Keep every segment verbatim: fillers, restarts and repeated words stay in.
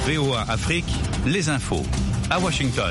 V O A Afrique, les infos à Washington.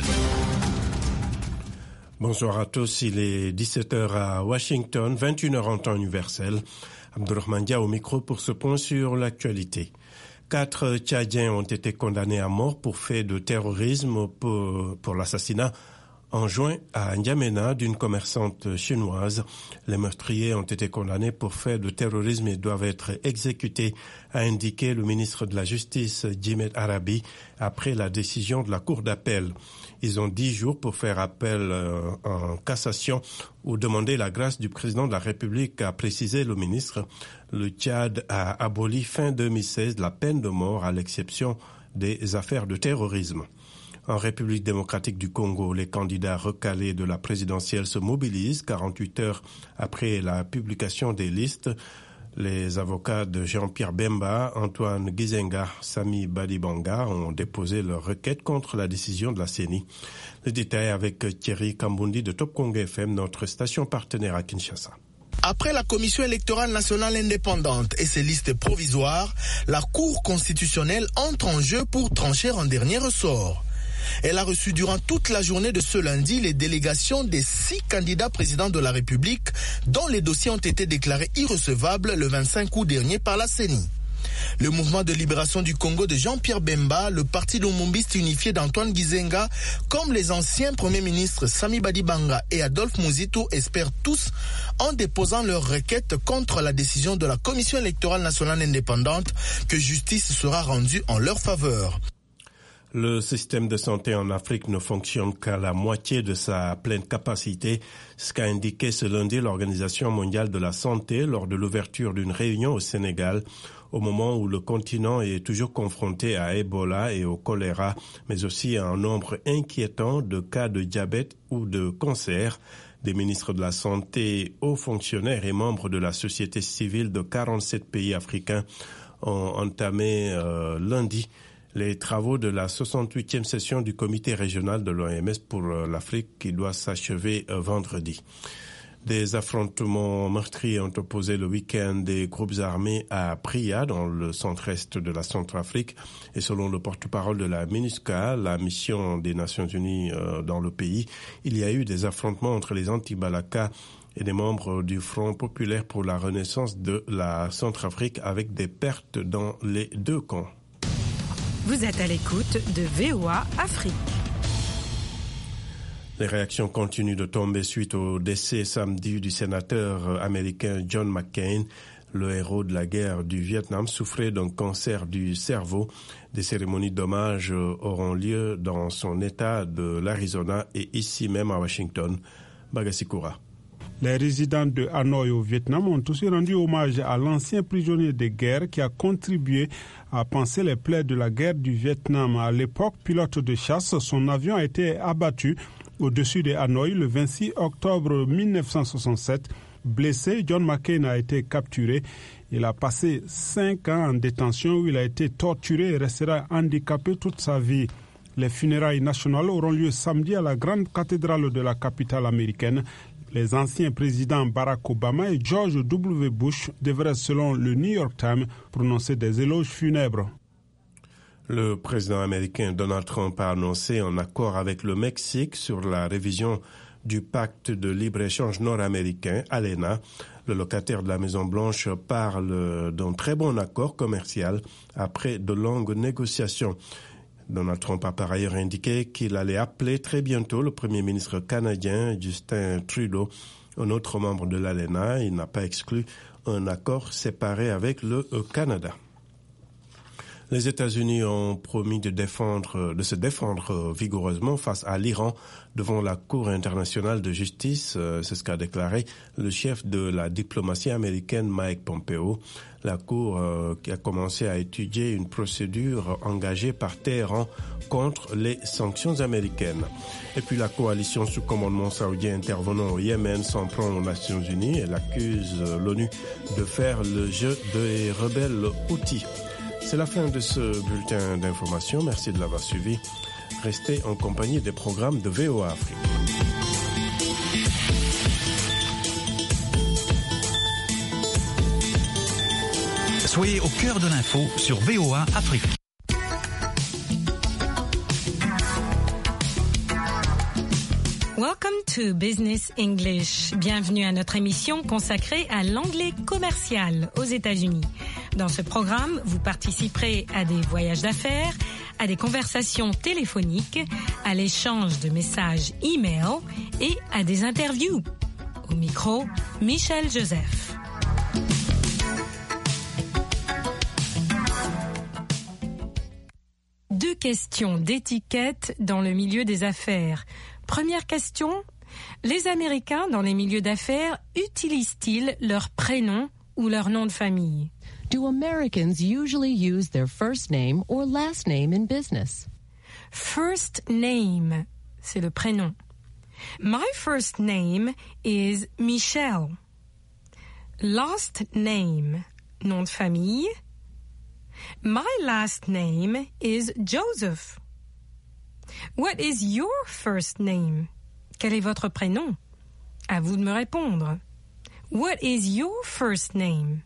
Bonsoir à tous, il est dix-sept heures à Washington, vingt et une heures en temps universel. Abdourahmane Dia au micro pour ce point sur l'actualité. Quatre Tchadiens ont été condamnés à mort pour fait de terrorisme pour, pour l'assassinat en juin à N'Djamena d'une commerçante chinoise. Les meurtriers ont été condamnés pour fait de terrorisme et doivent être exécutés, a indiqué le ministre de la Justice, Djimet Arabi, après la décision de la Cour d'appel. Ils ont dix jours pour faire appel euh, en cassation ou demander la grâce du président de la République, a précisé le ministre. Le Tchad a aboli fin deux mille seize la peine de mort à l'exception des affaires de terrorisme. En République démocratique du Congo, les candidats recalés de la présidentielle se mobilisent quarante-huit heures après la publication des listes. Les avocats de Jean-Pierre Bemba, Antoine Gizenga, Sami Badibanga ont déposé leur requête contre la décision de la C E N I. Le détail avec Thierry Kambundi de Top Congo F M, notre station partenaire à Kinshasa. Après la Commission électorale nationale indépendante et ses listes provisoires, la Cour constitutionnelle entre en jeu pour trancher en dernier ressort. Elle a reçu durant toute la journée de ce lundi les délégations des six candidats présidents de la République dont les dossiers ont été déclarés irrecevables le vingt-cinq août dernier par la C E N I. Le mouvement de libération du Congo de Jean-Pierre Bemba, le parti lumumbiste unifié d'Antoine Gizenga, comme les anciens premiers ministres Sami Badibanga et Adolphe Muzitu espèrent tous en déposant leur requête contre la décision de la Commission électorale nationale indépendante que justice sera rendue en leur faveur. Le système de santé en Afrique ne fonctionne qu'à la moitié de sa pleine capacité, ce qu'a indiqué ce lundi l'Organisation mondiale de la santé lors de l'ouverture d'une réunion au Sénégal, au moment où le continent est toujours confronté à Ebola et au choléra, mais aussi à un nombre inquiétant de cas de diabète ou de cancer. Des ministres de la Santé, hauts fonctionnaires et membres de la société civile de quarante-sept pays africains ont entamé euh, lundi les travaux de la soixante-huitième session du comité régional de l'O M S pour l'Afrique qui doit s'achever vendredi. Des affrontements meurtriers ont opposé le week-end des groupes armés à Pria, dans le centre-est de la Centrafrique. Et selon le porte-parole de la MINUSCA, la mission des Nations Unies dans le pays, il y a eu des affrontements entre les anti-Balaka et des membres du Front populaire pour la renaissance de la Centrafrique avec des pertes dans les deux camps. Vous êtes à l'écoute de V O A Afrique. Les réactions continuent de tomber suite au décès samedi du sénateur américain John McCain. Le héros de la guerre du Vietnam souffrait d'un cancer du cerveau. Des cérémonies d'hommage auront lieu dans son État de l'Arizona et ici même à Washington. Bagasikura. Les résidents de Hanoï au Vietnam ont aussi rendu hommage à l'ancien prisonnier de guerre qui a contribué à panser les plaies de la guerre du Vietnam. À l'époque, pilote de chasse, son avion a été abattu au-dessus de Hanoï le vingt-six octobre mille neuf cent soixante-sept. Blessé, John McCain a été capturé. Il a passé cinq ans en détention où il a été torturé et restera handicapé toute sa vie. Les funérailles nationales auront lieu samedi à la grande cathédrale de la capitale américaine. Les anciens présidents Barack Obama et George W. Bush devraient, selon le New York Times, prononcer des éloges funèbres. Le président américain Donald Trump a annoncé un accord avec le Mexique sur la révision du pacte de libre-échange nord-américain, ALENA. Le locataire de la Maison-Blanche parle d'un très bon accord commercial après de longues négociations. Donald Trump a par ailleurs indiqué qu'il allait appeler très bientôt le Premier ministre canadien Justin Trudeau, un autre membre de l'ALENA. Il n'a pas exclu un accord séparé avec le Canada. Les États-Unis ont promis de défendre, de se défendre vigoureusement face à l'Iran devant la Cour internationale de justice. C'est ce qu'a déclaré le chef de la diplomatie américaine Mike Pompeo. La Cour euh, qui a commencé à étudier une procédure engagée par Téhéran contre les sanctions américaines. Et puis la coalition sous commandement saoudien intervenant au Yémen s'en prend aux Nations Unies. Elle accuse l'ONU de faire le jeu des rebelles Houthis. C'est la fin de ce bulletin d'information. Merci de l'avoir suivi. Restez en compagnie des programmes de V O A Afrique. Soyez au cœur de l'info sur V O A Afrique. Welcome to Business English. Bienvenue à notre émission consacrée à l'anglais commercial aux États-Unis. Dans ce programme, vous participerez à des voyages d'affaires, à des conversations téléphoniques, à l'échange de messages e-mail et à des interviews. Au micro, Michel Joseph. Deux questions d'étiquette dans le milieu des affaires. Première question, les Américains dans les milieux d'affaires utilisent-ils leur prénom ou leur nom de famille? Do Americans usually use their first name or last name in business? First name, c'est le prénom. My first name is Michelle. Last name, nom de famille. My last name is Joseph. What is your first name? Quel est votre prénom? À vous de me répondre. What is your first name?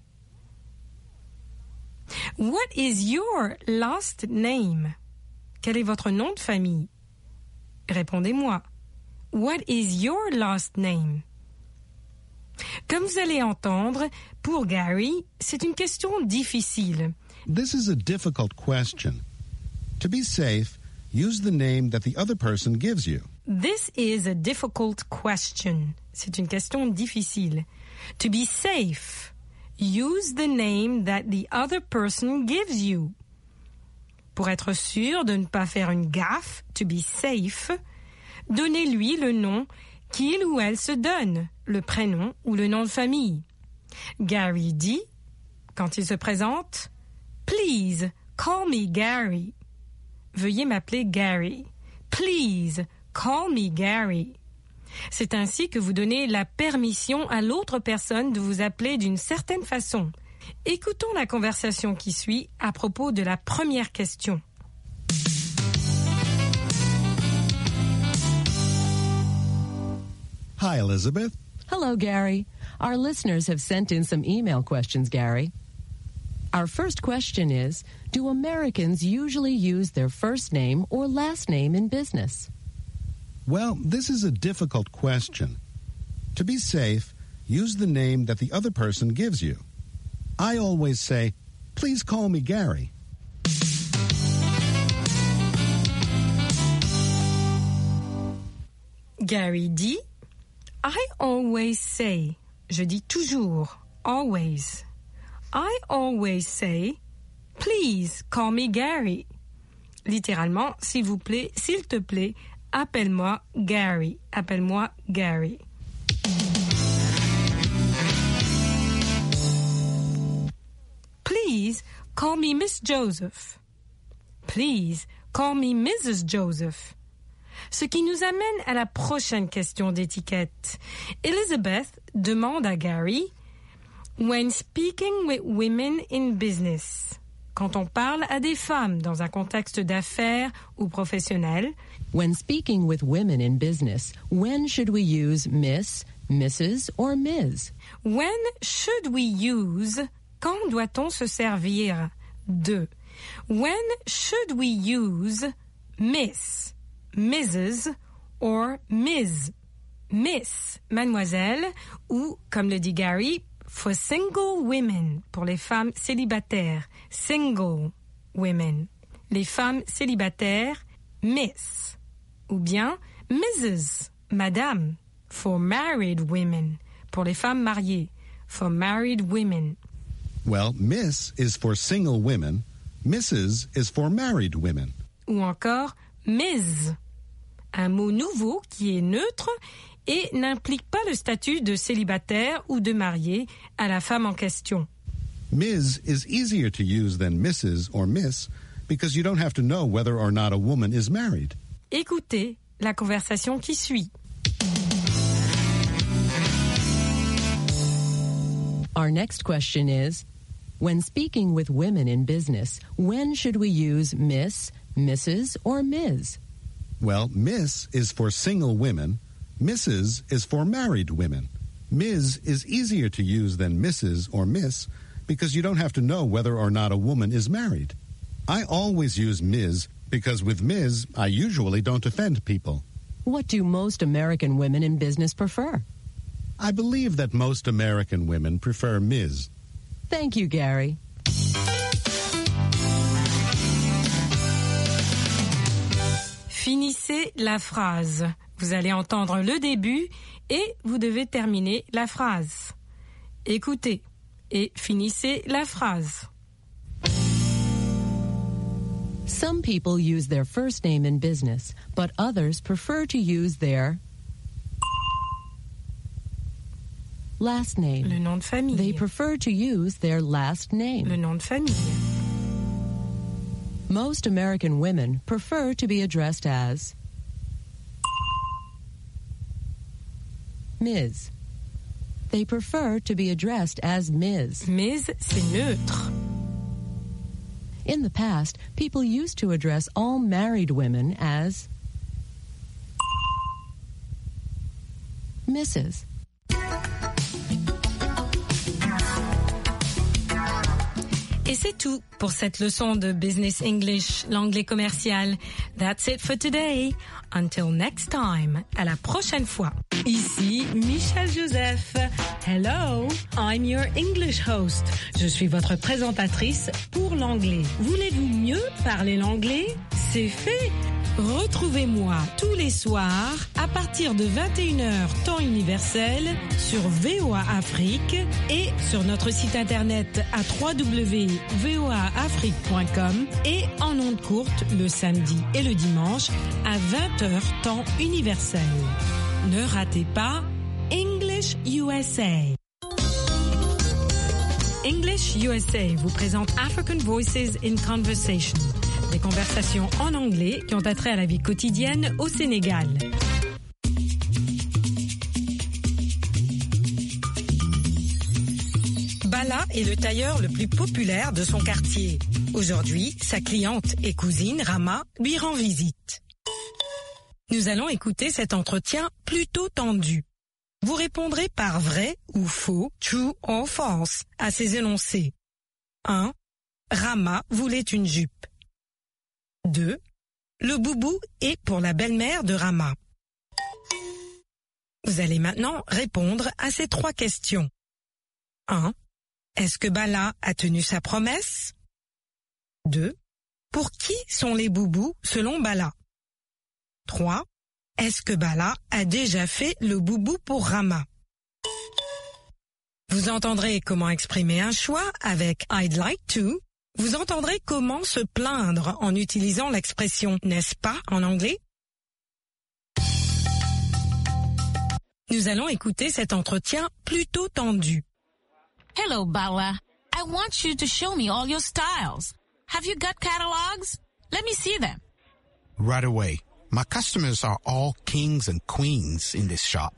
What is your last name? Quel est votre nom de famille? Répondez-moi. What is your last name? Comme vous allez entendre, pour Gary, c'est une question difficile. This is a difficult question. To be safe, use the name that the other person gives you. This is a difficult question. C'est une question difficile. To be safe, use the name that the other person gives you. Pour être sûr de ne pas faire une gaffe, to be safe, donnez-lui le nom qu'il ou elle se donne, le prénom ou le nom de famille. Gary dit, quand il se présente, Please, call me Gary. Veuillez m'appeler Gary. Please, call me Gary. C'est ainsi que vous donnez la permission à l'autre personne de vous appeler d'une certaine façon. Écoutons la conversation qui suit à propos de la première question. Hi, Elizabeth. Hello, Gary. Our listeners have sent in some email questions, Gary. Our first question is, do Americans usually use their first name or last name in business? Well, this is a difficult question. To be safe, use the name that the other person gives you. I always say, please call me Gary. Gary dit, I always say, je dis toujours, always. I always say, please call me Gary. Littéralement, s'il vous plaît, s'il te plaît, appelle-moi Gary. Appelle-moi Gary. Please call me Miss Joseph. Please call me Missus Joseph. Ce qui nous amène à la prochaine question d'étiquette. Elizabeth demande à Gary, when speaking with women in business, quand on parle à des femmes dans un contexte d'affaires ou professionnel, when speaking with women in business, when should we use Miss, Missus or Miz? When should we use, quand doit-on se servir de? When should we use Miss, Missus or Miz? Miss, mademoiselle, ou, comme le dit Gary, for single women, pour les femmes célibataires, single women. Les femmes célibataires, Miss. Ou bien Missus, madame, for married women, pour les femmes mariées, for married women. Well, Miss is for single women, Missus is for married women. Ou encore Miz, un mot nouveau qui est neutre et n'implique pas le statut de célibataire ou de marié à la femme en question. Miz is easier to use than Missus or Miss because you don't have to know whether or not a woman is married. Écoutez la conversation qui suit. Our next question is, when speaking with women in business, when should we use Miss, Missus or Miz? Well, Miss is for single women, Missus is for married women. Miz is easier to use than Missus or Miss because you don't have to know whether or not a woman is married. I always use Miz because with Miz, I usually don't offend people. What do most American women in business prefer? I believe that most American women prefer Miz Thank you, Gary. Finissez la phrase. Vous allez entendre le début et vous devez terminer la phrase. Écoutez et finissez la phrase. Some people use their first name in business, but others prefer to use their last name. Le nom de famille. They prefer to use their last name. Le nom de famille. Most American women prefer to be addressed as Miz They prefer to be addressed as Miz Miz, c'est neutre. In the past, people used to address all married women as Missus Et c'est tout pour cette leçon de Business English, l'anglais commercial. That's it for today. Until next time. À la prochaine fois. Ici Michel Joseph. Hello, I'm your English host. Je suis votre présentatrice pour l'anglais. Voulez-vous mieux parler l'anglais? C'est fait. Retrouvez-moi tous les soirs à partir de vingt et une heures temps universel sur V O A Afrique et sur notre site internet à w w w point v o a afrique point com et en ondes courtes le samedi et le dimanche à vingt heures temps universel. Ne ratez pas English U S A. English U S A vous présente African Voices in Conversation. Des conversations en anglais qui ont attrait à la vie quotidienne au Sénégal. Bala est le tailleur le plus populaire de son quartier. Aujourd'hui, sa cliente et cousine, Rama, lui rend visite. Nous allons écouter cet entretien plutôt tendu. Vous répondrez par vrai ou faux, true or false, à ces énoncés. un. Rama voulait une jupe. deux. Le boubou est pour la belle-mère de Rama. Vous allez maintenant répondre à ces trois questions. un. Est-ce que Bala a tenu sa promesse? deux. Pour qui sont les boubous selon Bala? trois. Est-ce que Bala a déjà fait le boubou pour Rama? Vous entendrez comment exprimer un choix avec I'd like to. Vous entendrez comment se plaindre en utilisant l'expression « n'est-ce pas » en anglais. Nous allons écouter cet entretien plutôt tendu. Hello, Bala. I want you to show me all your styles. Have you got catalogs? Let me see them. Right away. My customers are all kings and queens in this shop.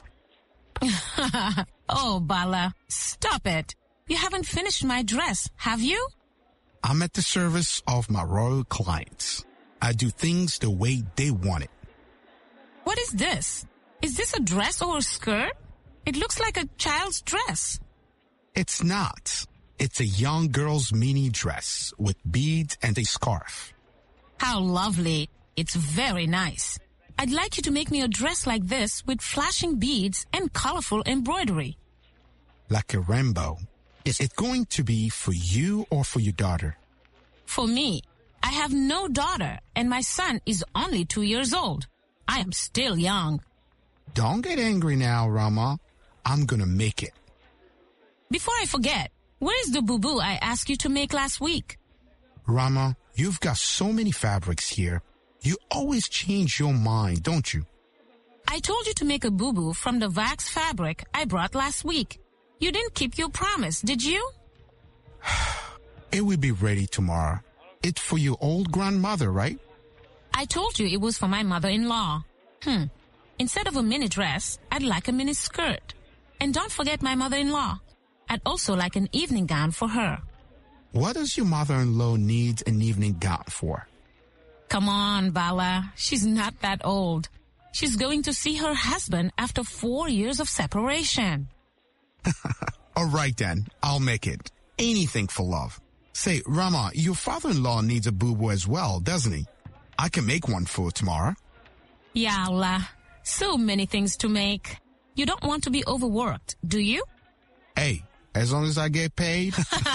Oh, Bala, stop it. You haven't finished my dress, have you? I'm at the service of my royal clients. I do things the way they want it. What is this? Is this a dress or a skirt? It looks like a child's dress. It's not. It's a young girl's mini dress with beads and a scarf. How lovely. It's very nice. I'd like you to make me a dress like this with flashing beads and colorful embroidery. Like a rainbow. Is it going to be for you or for your daughter? For me. I have no daughter, and my son is only two years old. I am still young. Don't get angry now, Rama. I'm gonna make it. Before I forget, where is the boo-boo I asked you to make last week? Rama, you've got so many fabrics here. You always change your mind, don't you? I told you to make a boo-boo from the wax fabric I brought last week. You didn't keep your promise, did you? It will be ready tomorrow. It's for your old grandmother, right? I told you it was for my mother-in-law. Hmm. Instead of a mini dress, I'd like a mini skirt. And don't forget my mother-in-law. I'd also like an evening gown for her. What does your mother-in-law need an evening gown for? Come on, Bala. She's not that old. She's going to see her husband after four years of separation. All right then, I'll make it. Anything for love. Say, Rama, your father-in-law needs a boo-boo as well, doesn't he? I can make one for tomorrow. Ya Allah. So many things to make. You don't want to be overworked, do you? Hey, as long as I get paid.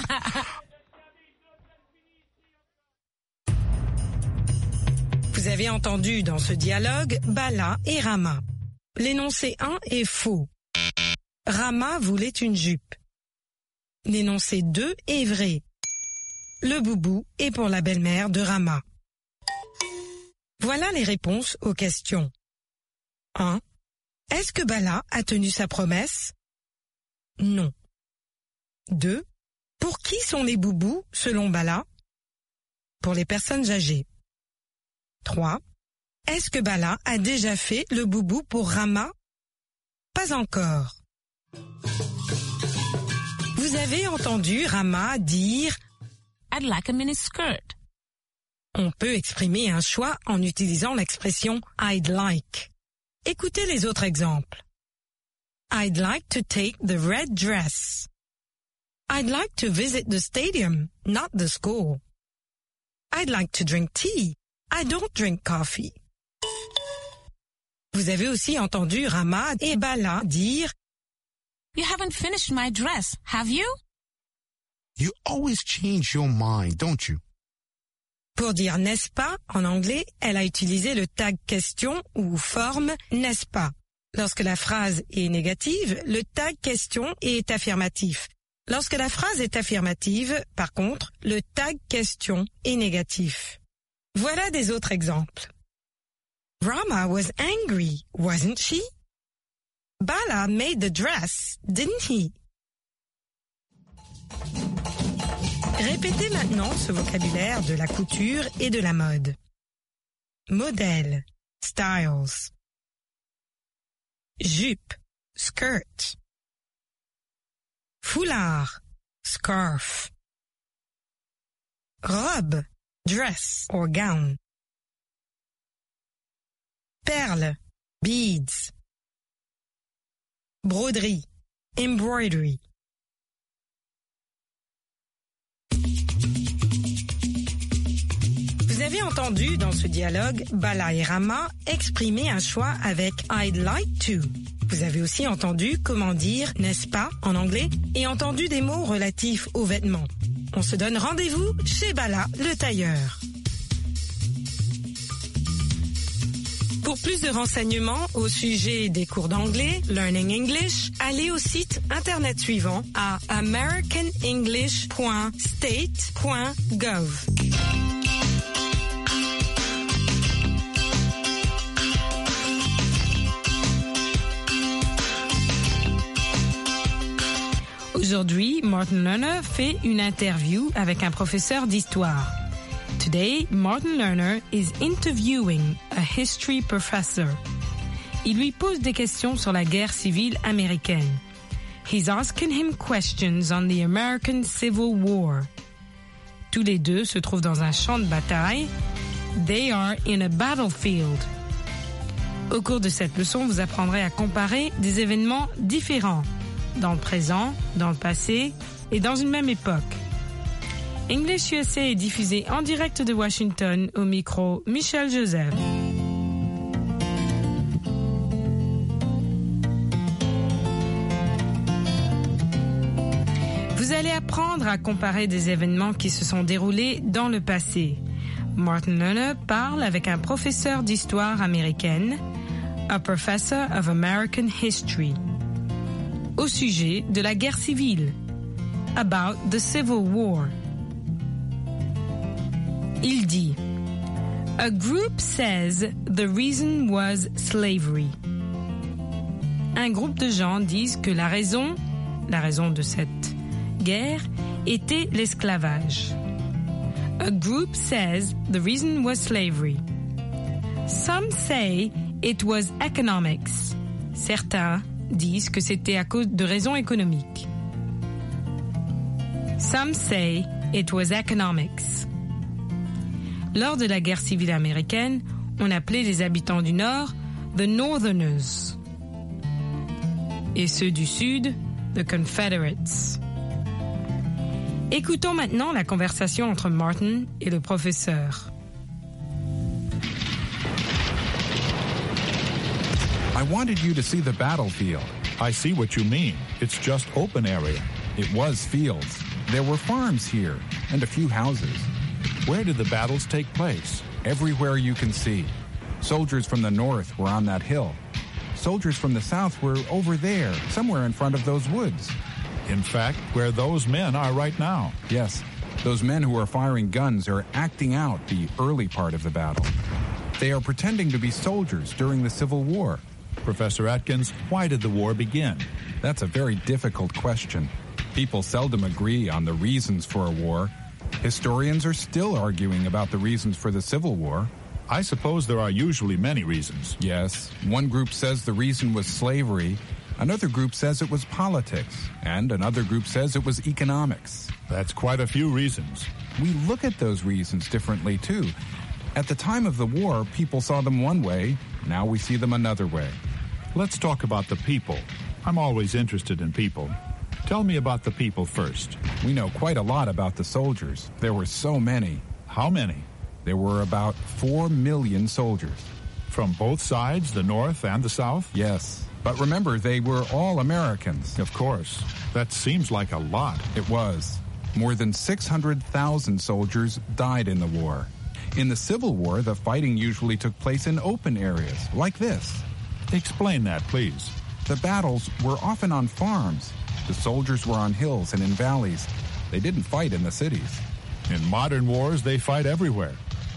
Vous avez entendu dans ce dialogue Bala et Rama. L'énoncé un est faux. Rama voulait une jupe. L'énoncé deux est vrai. Le boubou est pour la belle-mère de Rama. Voilà les réponses aux questions. un. Est-ce que Bala a tenu sa promesse? Non. deux. Pour qui sont les boubous selon Bala? Pour les personnes âgées. trois. Est-ce que Bala a déjà fait le boubou pour Rama? Pas encore. Vous avez entendu Rama dire « I'd like a mini skirt ». On peut exprimer un choix en utilisant l'expression « I'd like ». Écoutez les autres exemples. I'd like to take the red dress. I'd like to visit the stadium, not the school. I'd like to drink tea. I don't drink coffee. Vous avez aussi entendu Rama et Bala dire You haven't finished my dress, have you? You always change your mind, don't you? Pour dire n'est-ce pas, en anglais, elle a utilisé le tag question ou forme n'est-ce pas. Lorsque la phrase est négative, le tag question est affirmatif. Lorsque la phrase est affirmative, par contre, le tag question est négatif. Voilà des autres exemples. Rama was angry, wasn't she? Bala made the dress, didn't he? Répétez maintenant ce vocabulaire de la couture et de la mode. Modèle, styles. Jupe, skirt. Foulard, scarf. Robe, dress or gown. Perles, beads. Broderie, embroidery. Vous avez entendu dans ce dialogue Bala et Rama exprimer un choix avec I'd like to. Vous avez aussi entendu comment dire n'est-ce pas en anglais et entendu des mots relatifs aux vêtements. On se donne rendez-vous chez Bala le tailleur. Pour plus de renseignements au sujet des cours d'anglais, Learning English, allez au site internet suivant à american english point state point gov. Aujourd'hui, Martin Lerner fait une interview avec un professeur d'histoire. Today, Martin Lerner is interviewing a history professor. Il lui pose des questions sur la guerre civile américaine. He's asking him questions on the American Civil War. Tous les deux se trouvent dans un champ de bataille. They are in a battlefield. Au cours de cette leçon, vous apprendrez à comparer des événements différents, dans le présent, dans le passé et dans une même époque. English U S A est diffusé en direct de Washington au micro Michel Joseph. Vous allez apprendre à comparer des événements qui se sont déroulés dans le passé. Martin Lerner parle avec un professeur d'histoire américaine, a professor of American history, au sujet de la guerre civile, about the Civil War. Il dit, A group says the reason was slavery. Un groupe de gens disent que la raison, la raison de cette guerre, était l'esclavage. A group says the reason was slavery. Some say it was economics. Certains disent que c'était à cause de raisons économiques. Some say it was economics. Lors de la guerre civile américaine, on appelait les habitants du Nord the Northerners et ceux du Sud the Confederates. Écoutons maintenant la conversation entre Martin et le professeur. wanted you to see the battlefield. I see what you mean. It's just open area. It was fields. There were farms here and a few houses. Where did the battles take place? Everywhere you can see. Soldiers from the north were on that hill. Soldiers from the south were over there, somewhere in front of those woods. In fact, where those men are right now. Yes, those men who are firing guns are acting out the early part of the battle. They are pretending to be soldiers during the Civil War. Professor Atkins, why did the war begin? That's a very difficult question. People seldom agree on the reasons for a war. Historians are still arguing about the reasons for the Civil War. I suppose there are usually many reasons. Yes. One group says the reason was slavery. Another group says it was politics. And another group says it was economics. That's quite a few reasons. We look at those reasons differently, too. At the time of the war, people saw them one way. Now we see them another way. Let's talk about the people. I'm always interested in people. Tell me about the people first. We know quite a lot about the soldiers. There were so many. How many? There were about four million soldiers. From both sides, the North and the South? Yes. But remember, they were all Americans. Of course. That seems like a lot. It was. More than six hundred thousand soldiers died in the war. In the Civil War, the fighting usually took place in open areas, like this. Explain that, please. The battles were often on farms. The soldiers were on hills and in valleys. They didn't fight in the cities. In modern wars, they fight everywhere.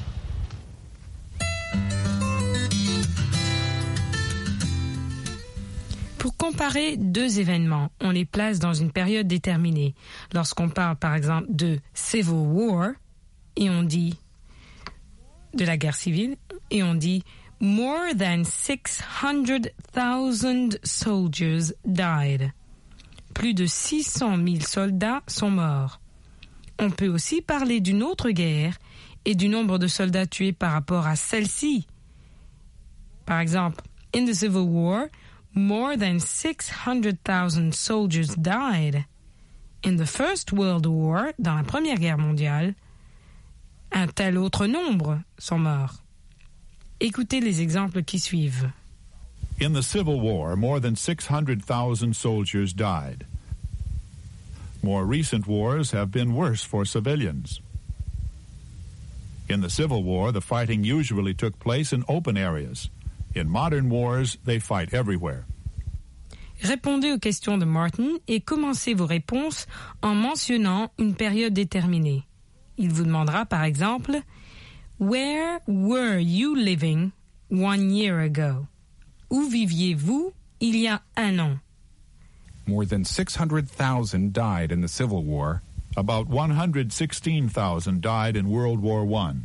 Pour comparer deux événements, on les place dans une période déterminée. Lorsqu'on parle par exemple de Civil War, et on dit de la guerre civile, et on dit more than six hundred thousand soldiers died. Plus de six cent mille soldats sont morts. On peut aussi parler d'une autre guerre et du nombre de soldats tués par rapport à celle-ci. Par exemple, in the Civil War, more than six hundred thousand soldiers died. In the First World War, dans la Première Guerre mondiale, un tel autre nombre sont morts. Écoutez les exemples qui suivent. In the Civil War, more than six hundred thousand soldiers died. More recent wars have been worse for civilians. In the Civil War, the fighting usually took place in open areas. In modern wars, they fight everywhere. Répondez aux questions de Martin et commencez vos réponses en mentionnant une période déterminée. Il vous demandera par exemple « Where were you living one year ago ?» Où viviez-vous il y a un an? More than six hundred thousand died in the Civil War. About one hundred sixteen thousand died in World War One.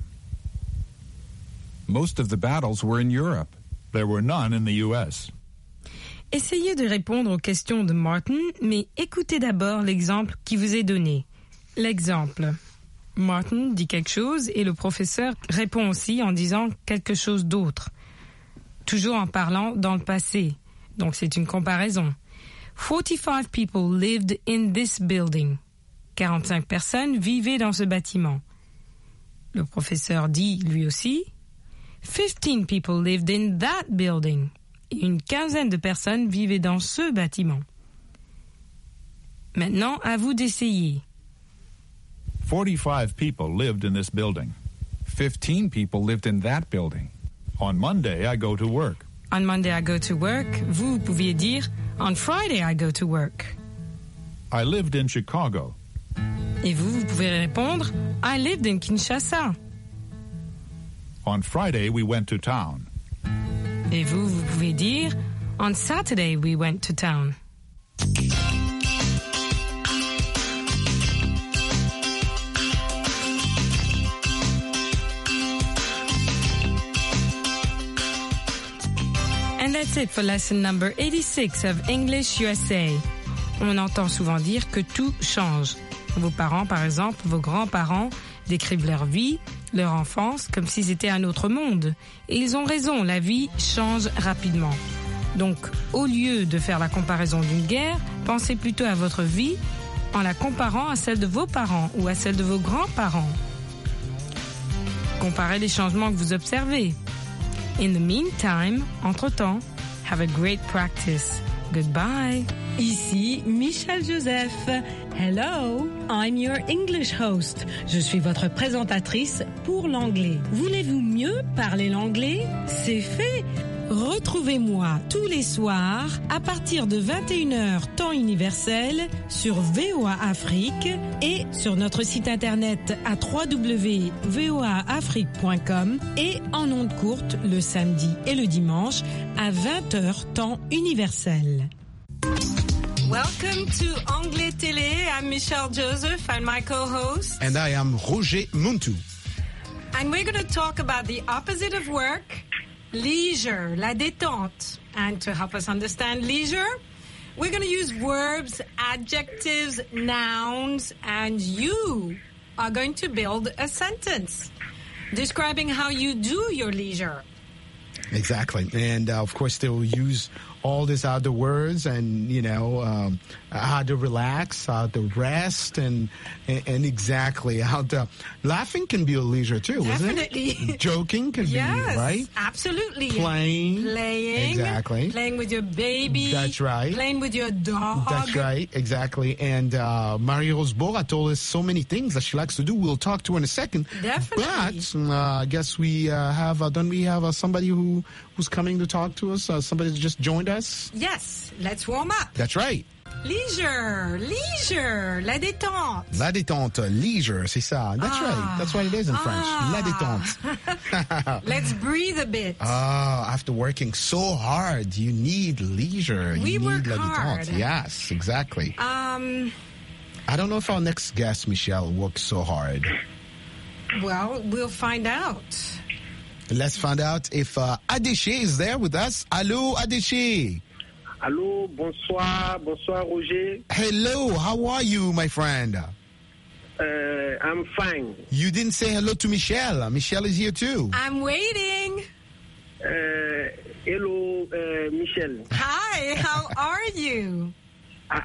Most of the battles were in Europe. There were none in the U S. Essayez de répondre aux questions de Martin, mais écoutez d'abord l'exemple qui vous est donné. L'exemple. Martin dit quelque chose et le professeur répond aussi en disant quelque chose d'autre. Toujours en parlant dans le passé. Donc c'est une comparaison. forty-five people lived in this building. quarante-cinq personnes vivaient dans ce bâtiment. Le professeur dit lui aussi fifteen people lived in that building. Et une quinzaine de personnes vivaient dans ce bâtiment. Maintenant, à vous d'essayer. forty-five people lived in this building. fifteen people lived in that building. On Monday, I go to work. On Monday, I go to work. Vous pouviez dire on Friday, I go to work. I lived in Chicago. Et vous, vous pouvez répondre I lived in Kinshasa. On Friday, we went to town. Et vous, vous pouvez dire on Saturday, we went to town. And that's it for lesson number eighty-six of English U S A. On entend souvent dire que tout change. Vos parents, par exemple, vos grands-parents, décrivent leur vie, leur enfance, comme si c'était un autre monde. Et ils ont raison, la vie change rapidement. Donc, au lieu de faire la comparaison d'une guerre, pensez plutôt à votre vie en la comparant à celle de vos parents ou à celle de vos grands-parents. Comparez les changements que vous observez. In the meantime, entre-temps, Have a great practice. Goodbye. Ici Michelle Joseph. Hello, I'm your English host. Je suis votre présentatrice pour l'anglais. Voulez-vous mieux parler l'anglais? C'est fait. Retrouvez-moi tous les soirs à partir de vingt et une heures temps universel sur V O A Afrique et sur notre site internet à w w w point v o a afrique point com et en ondes courtes le samedi et le dimanche à vingt heures temps universel. Welcome to Anglais Télé. I'm Michelle Joseph and my co-host. And I am Roger Muntu. And we're going to talk about the opposite of work, leisure, la détente. And to help us understand leisure, we're going to use verbs, adjectives, nouns, and you are going to build a sentence describing how you do your leisure. Exactly. And uh, of course, they will use all these other words and, you know, um, how to relax, how to rest, and, and and exactly how to... Laughing can be a leisure too, Definitely. isn't it? Joking can yes, be, right? Absolutely. Playing. Playing. Exactly. Playing with your baby. That's right. Playing with your dog. That's right, exactly. And uh, Marie-Rose Bora told us so many things that she likes to do. We'll talk to her in a second. Definitely. But uh, I guess we uh, have, uh, don't we have uh, somebody who who's coming to talk to us? Uh, somebody that just joined us? Yes, let's warm up. That's right. Leisure, leisure, la détente. La détente, leisure, c'est ça. That's ah. right. That's what it is in French. Ah. La détente. Let's breathe a bit. Ah, after working so hard, you need leisure. We you work need la hard. détente. Yes, exactly. Um, I don't know if our next guest, Michelle, works so hard. Well, we'll find out. Let's find out if uh, Adéché is there with us. Allô, Adéché. Allô, bonsoir, bonsoir, Roger. Hello, how are you, my friend? Uh, I'm fine. You didn't say hello to Michelle. Michelle is here too. I'm waiting. Uh, hello, uh, Michelle. Hi, how are you? Uh,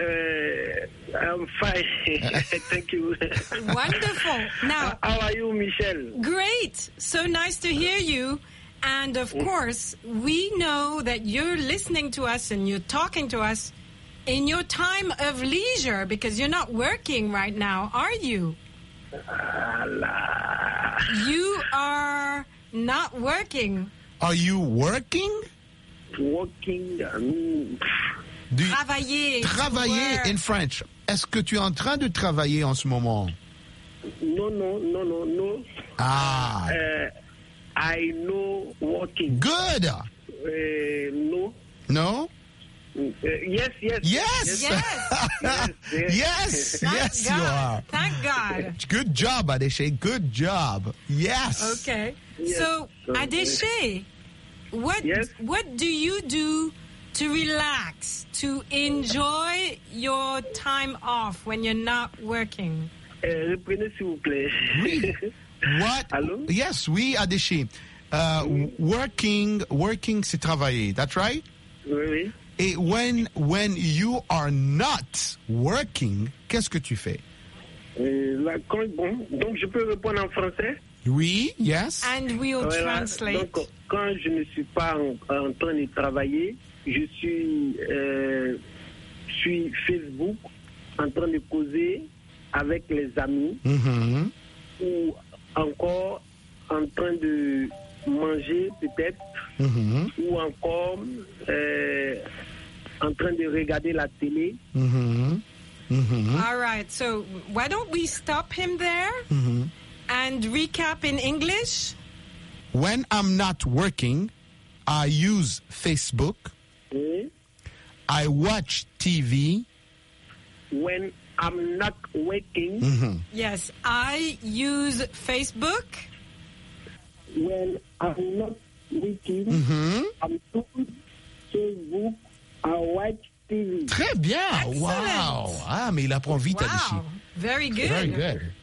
uh, I'm fine. Thank you. Wonderful. Now, how are you, Michelle? Great. So nice to hear you. And of course, we know that you're listening to us and you're talking to us in your time of leisure because you're not working right now, are you? You are not working. Are you working? Working. Um, Du, travailler. Travailler in French. Est-ce que tu es en train de travailler en ce moment? Non, non, non, non, non. Ah. Uh, I know working. Good. Uh, no. No? Uh, yes, yes. Yes. Yes. yes, yes. Yes. Thank yes, God. you are. Thank God. Good job, Adéché. Good job. Yes. Okay. Yes. So, Adéché, what Yes? what do you do to relax, to enjoy your time off when you're not working? Uh, reprenez s'il vous plaît. Oui. What? Hello? Yes, oui, Adéché. Uh, working, working, c'est travailler. That's right? Oui, oui. Et when, when you are not working, qu'est-ce que tu fais? Euh, là, quand, bon, donc, je peux répondre en français? Oui, yes. And we'll Voilà. translate. Donc, quand je ne suis pas en, en train de travailler, je suis euh, sur Facebook en train de causer avec les amis Mm-hmm. ou encore en train de manger peut-être Mm-hmm. ou encore euh, en train de regarder la télé. Mm-hmm. Mm-hmm. All right. So, why don't we stop him there Mm-hmm. and recap in English? When I'm not working, I use Facebook. Oui. I watch T V. When I'm not working, Mm-hmm. Yes, I use Facebook. when I'm not working, Mm-hmm. I'm doing Facebook, I watch T V. Très bien. Excellent. Wow. Ah, mais il apprend vite, Adéché. Wow, very good. Very good.